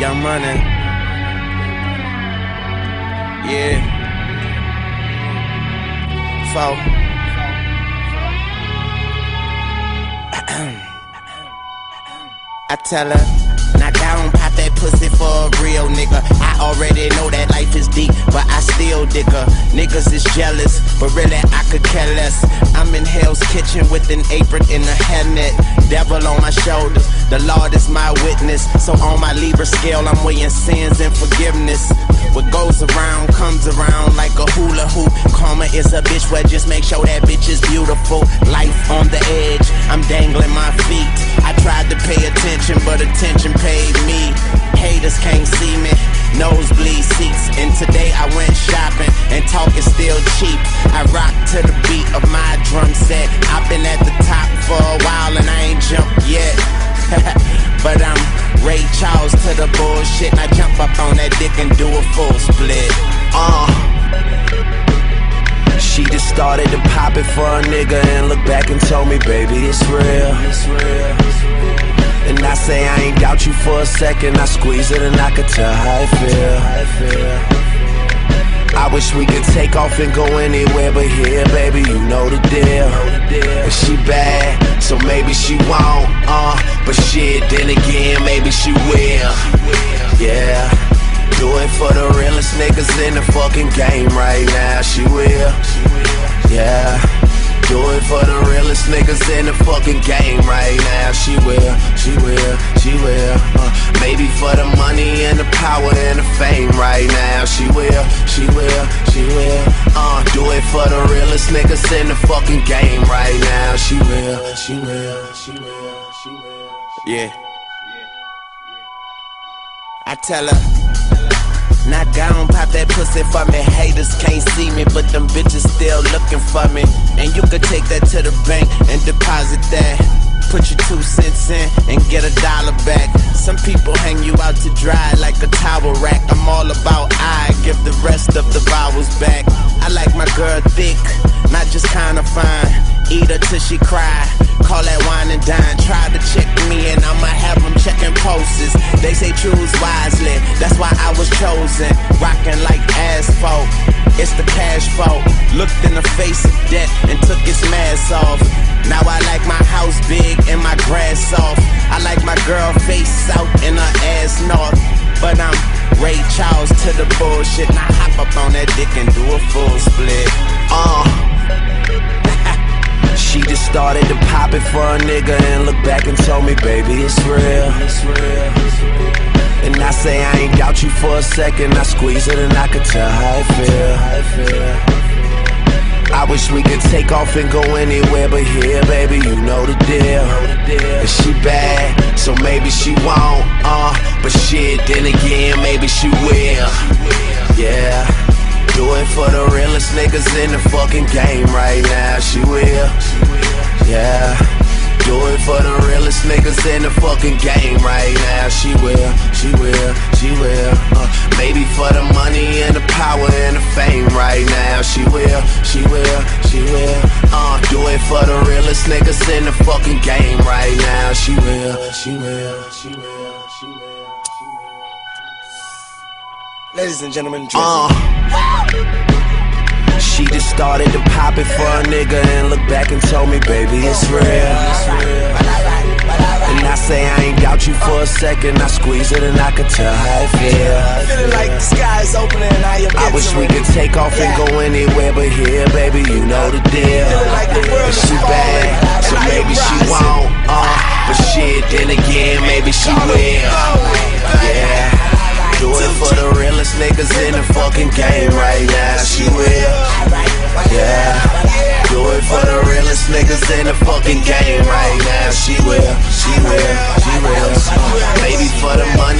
Young Money. Yeah. Four. I tell her, knock down, pop that pussy for a real nigga. I already know that life is deep, but I still dig her. Niggas is jealous, but really I could care less. I'm in Hell's Kitchen with an apron and a hairnet. Devil on my shoulders, the Lord is my witness. So on my Libra scale, I'm weighing sins and forgiveness. What goes around comes around like a hula hoop. Karma is a bitch, well just make sure that bitch is beautiful. Life on the edge, I'm dangling my feet. I tried to pay attention, but attention paid me. Haters can't see me, nosebleed seats. And today I went shopping, and talk is still cheap. I rock to the beat of my drum set. I've been at the top for a while and I ain't jumped yet. But I'm Ray Charles to the bullshit. I jump up on that dick and do a full split. She just started to pop it for a nigga and looked back and told me, baby, it's real. And I say I ain't doubt you for a second. I squeeze it and I could tell how I feel. I wish we could take off and go anywhere but here, baby, you know the deal. And she bad, so maybe she won't, but shit, then again, maybe she will. Yeah, do it for the realest niggas in the fucking game right now, she will. Yeah, do it for the realest niggas in the fucking game right now, she will. Maybe for the money and the power and the fame right now, she will. Do it for the realest niggas in the fucking game right now, she will. Yeah. I tell her, knock down, pop that pussy for me. Haters can't see me, but them bitches still looking for me. And you could take that to the bank and deposit that. Put your 2 cents in and get $1 back. Some people hang you out to dry like a towel rack. I'm all about I give the rest of the vowels back. I like my girl thick, not just kinda fine. Eat her till she cry, call that wine and dine. Try to check me and I'ma have them checking pulses. They say choose wisely, that's why I was chosen. Rockin' like asphalt, it's the cash fault. Looked in the face of death and took its mask off. Now I like my house big and my grass soft. I like my girl face south and her ass north. But I'm Ray Charles to the bullshit. Now hop up on that dick and do a full split. She just started to pop it for a nigga and looked back and told me, baby, it's real. And I say I ain't doubt you for a second. I squeeze it and I could tell how I feel. I wish we could take off and go anywhere but here, baby, you know the deal. And she bad, so maybe she won't, but shit, then again, maybe she will. Yeah, do it for the realest niggas in the fucking game right now, she will. Yeah, do it for the realest niggas in the fucking game right now, she will. Maybe for the money and the power and the fame right now, she will. Do it for the realest niggas in the fucking game right now, she will. Ladies and gentlemen, she just started to pop it for a nigga and looked back and told me, baby, it's real. And I say I ain't doubt you for a second. I squeeze it and I could tell how I feel. Feeling like the sky is opening and I am I wish we could take off and go anywhere but here, baby, you know the deal. And she bad, so maybe she won't, but shit, then again, maybe she will. Yeah, do it for the realest niggas in the fucking game right now, she will. Yeah, do it for the realest niggas in the fucking game right now, she will. Maybe for the money